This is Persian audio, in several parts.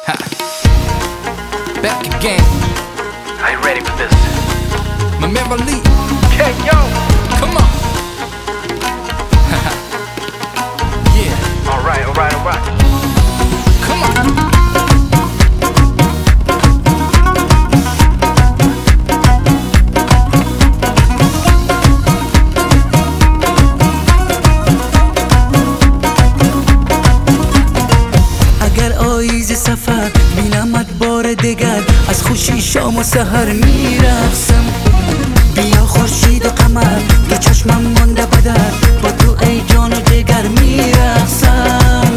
Back again. Are you ready for this? My member Lee. Okay, yo! Come on. Yeah. Alright. Come on. سفر بینمت بار دگر از خوشی شام و سحر میرقصم. بیا خورشید و قمر تو چشمم مانده بدر با تو ای جان و جگر میرقصم.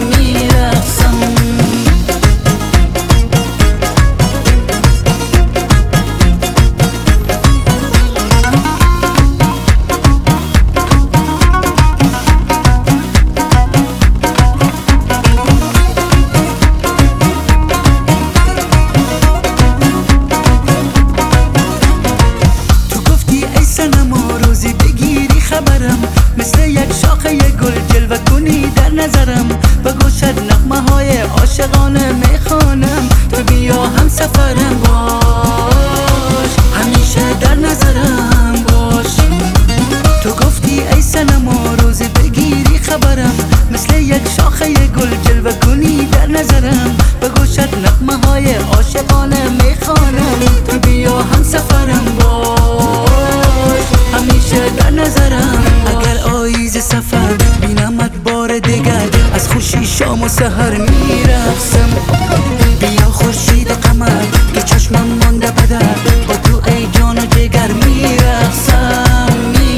مثل یک شاخه گل جلوه کنی در نظرم، با گوشت نغمه های عاشقانه میخوانم. تو بیا هم سفرم باش، همیشه در نظرم باش. تو گفتی ای صنما روزی بگیری خبرم، مثل یک شاخه گل جلوه کنی در نظرم، با گوشت نغمه های عاشقانه میخوانم. تو بیا هم سفرم باش، همیشه در نظرم. سفر بینمت بار دیگر از خوشی شام و سحر میرقصم. بیا خورشید و قمر تو چشمم مانده بدر با تو ای جان و جگر میرقصم.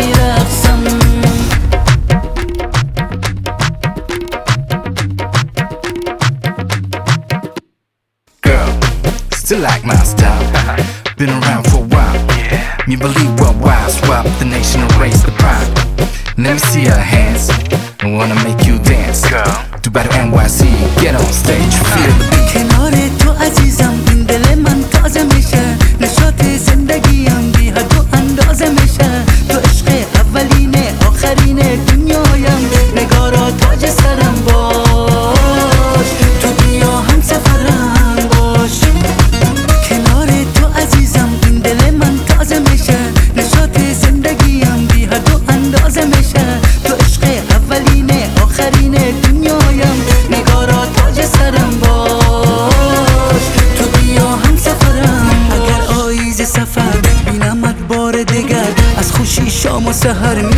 Girl, still like my style. Been around for a while. Me believe worldwide, swap the nation, erase the pride. Let me see your hands, I wanna make you dance. Girl, do better NYC, get on stage, feel the beat. کنار تو عزیزم این دل من تازه میشه، نشاط زندگیم بی حد و اندازه میشه. تو عشق اولینه آخرینه دنیایم، نگارا تاج سرم باش. تو بیا هم سفرم باش، کنار تو عزیزم این دل من تازه میشه، نشاط زندگیم بی حد و اندازه میشه. تو عشق اولینه آخرینه دنیایم، نگارا تاج سرم باش. تو بیا هم سفرم، اگر آیز سفر بینمت بار دیگر از خوشی شام و سحر